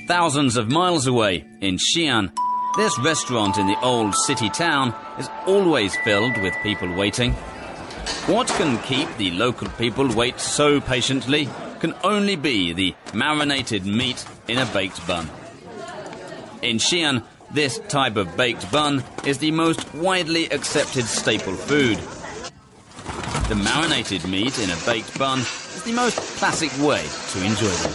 Thousands of miles away, in Xi'an, this restaurant in the old city town is always filled with people waiting. What can keep the local people wait so patiently can only be the marinated meat in a baked bun. In Xi'an, this type of baked bun is the most widely accepted staple food. The marinated meat in a baked bun is the most classic way to enjoy them.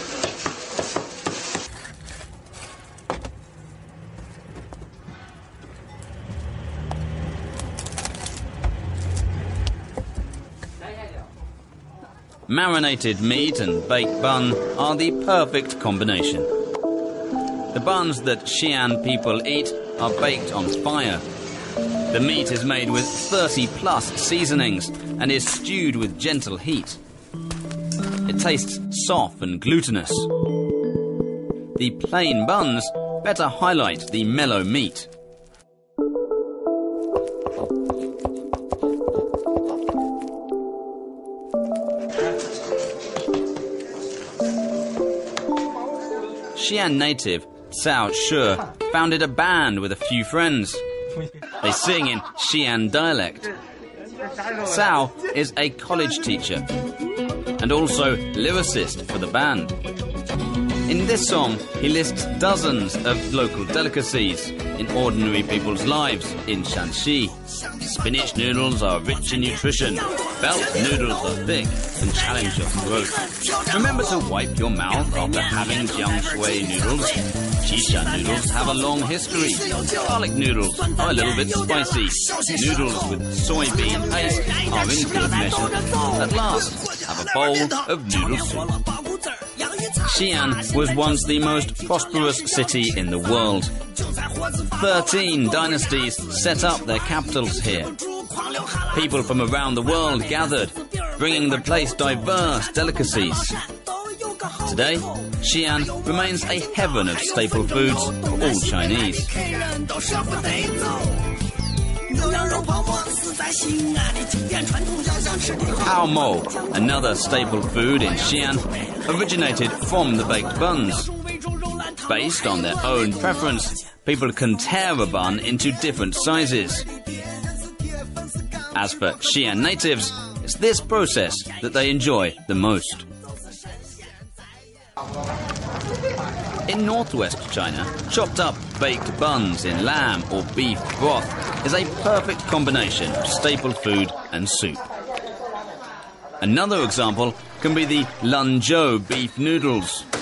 Marinated meat and baked bun are the perfect combination. The buns that Xi'an people eat are baked on fire. The meat is made with 30+ seasonings and is stewed with gentle heat. It tastes soft and glutinous. The plain buns better highlight the mellow meat. Xi'an native Cao Shi founded a band with a few friends. They sing in Xi'an dialect. Cao is a college teacher and also lyricist for the band. In this song, he lists dozens of local delicacies in ordinary people's lives in Shanxi. Spinach noodles are rich in nutrition. Belt noodles are thick and challenge your throat. Remember to wipe your mouth after having jiang shui noodles. Qishan noodles have a long history. Garlic noodles are a little bit spicy. Noodles with soybean paste are in good measure. At last, have a bowl of noodle soup. Xi'an was once the most prosperous city in the world. 13 dynasties set up their capitals here. People from around the world gathered, bringing the place diverse delicacies. Today, Xi'an remains a heaven of staple foods for all Chinese. Hao Mo, another staple food in Xi'an, originated from the baked buns. Based on their own preference, people can tear a bun into different sizes. As for Xi'an natives, it's this process that they enjoy the most. In northwest China, chopped up baked buns in lamb or beef broth is a perfect combination of staple food and soup. Another example can be the Lanzhou beef noodles.